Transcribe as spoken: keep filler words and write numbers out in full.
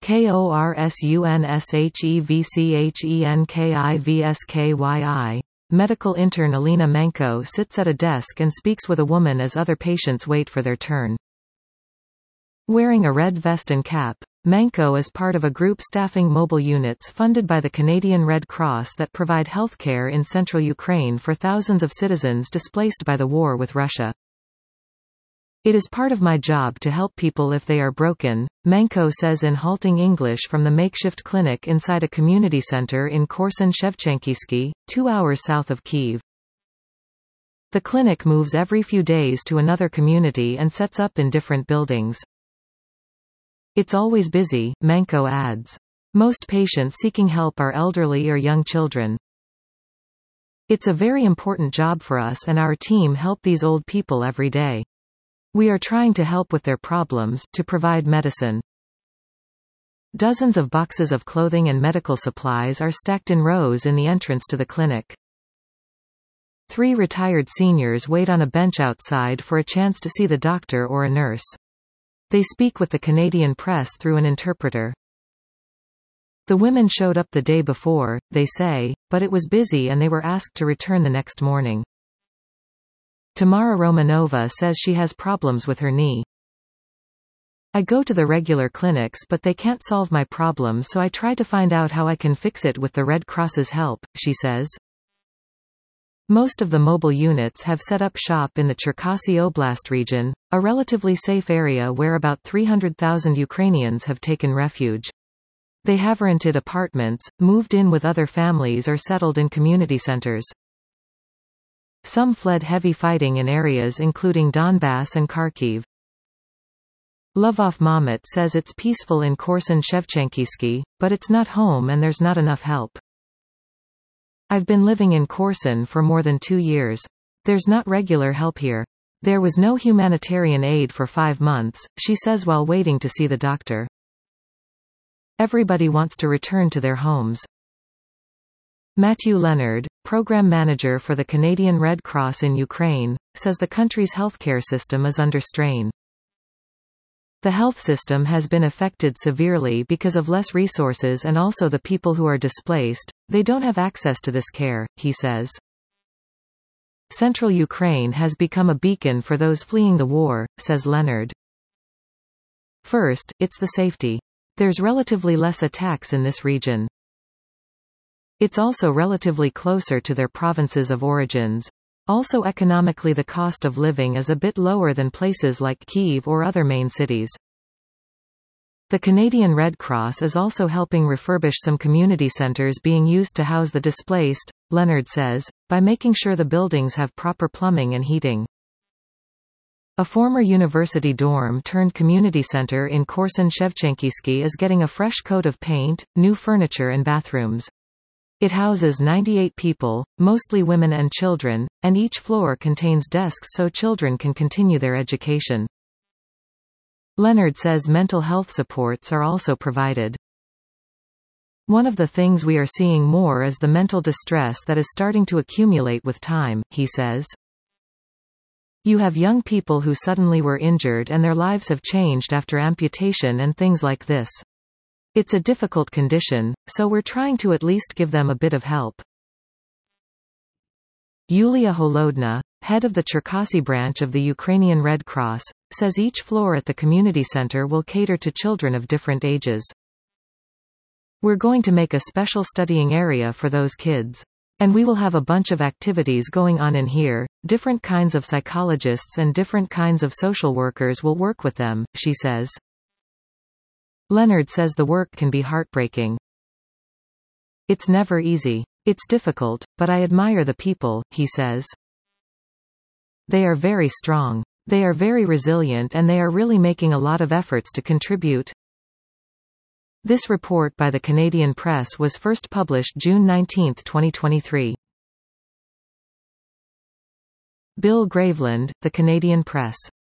KORSUNSHEVCHENKIVSKYI. Medical intern Alina Menko sits at a desk and speaks with a woman as other patients wait for their turn. Wearing a red vest and cap, Menko is part of a group staffing mobile units funded by the Canadian Red Cross that provide healthcare in central Ukraine for thousands of citizens displaced by the war with Russia. It is part of my job to help people if they are broken, Menko says in halting English from the makeshift clinic inside a community center in Korsun-Shevchenkivsky, two hours south of Kyiv. The clinic moves every few days to another community and sets up in different buildings. It's always busy, Menko adds. Most patients seeking help are elderly or young children. It's a very important job for us, and our team help these old people every day. We are trying to help with their problems, to provide medicine. Dozens of boxes of clothing and medical supplies are stacked in rows in the entrance to the clinic. Three retired seniors wait on a bench outside for a chance to see the doctor or a nurse. They speak with the Canadian press through an interpreter. The women showed up the day before, they say, but it was busy and they were asked to return the next morning. Tamara Romanova says she has problems with her knee. I go to the regular clinics but they can't solve my problem, so I try to find out how I can fix it with the Red Cross's help, she says. Most of the mobile units have set up shop in the Cherkasy Oblast region, a relatively safe area where about three hundred thousand Ukrainians have taken refuge. They have rented apartments, moved in with other families or settled in community centers. Some fled heavy fighting in areas including Donbass and Kharkiv. Lvov Mamet says it's peaceful in Korsun-Shevchenkivsky, but it's not home and there's not enough help. I've been living in Korsun for more than two years. There's not regular help here. There was no humanitarian aid for five months, she says while waiting to see the doctor. Everybody wants to return to their homes. Matthew Leonard, program manager for the Canadian Red Cross in Ukraine, says the country's healthcare system is under strain. The health system has been affected severely because of less resources and also the people who are displaced, they don't have access to this care, he says. Central Ukraine has become a beacon for those fleeing the war, says Leonard. First, it's the safety. There's relatively less attacks in this region. It's also relatively closer to their provinces of origins. Also economically the cost of living is a bit lower than places like Kyiv or other main cities. The Canadian Red Cross is also helping refurbish some community centers being used to house the displaced, Leonard says, by making sure the buildings have proper plumbing and heating. A former university dorm turned community center in Korsun-Shevchenkivsky is getting a fresh coat of paint, new furniture and bathrooms. It houses ninety-eight people, mostly women and children, and each floor contains desks so children can continue their education. Leonard says mental health supports are also provided. One of the things we are seeing more is the mental distress that is starting to accumulate with time, he says. You have young people who suddenly were injured and their lives have changed after amputation and things like this. It's a difficult condition, so we're trying to at least give them a bit of help. Yulia Holodna, head of the Cherkasy branch of the Ukrainian Red Cross, says each floor at the community center will cater to children of different ages. We're going to make a special studying area for those kids. And we will have a bunch of activities going on in here, different kinds of psychologists and different kinds of social workers will work with them, she says. Leonard says the work can be heartbreaking. It's never easy. It's difficult, but I admire the people, he says. They are very strong. They are very resilient and they are really making a lot of efforts to contribute. This report by the Canadian Press was first published June nineteenth twenty twenty-three. Bill Graveland, The Canadian Press.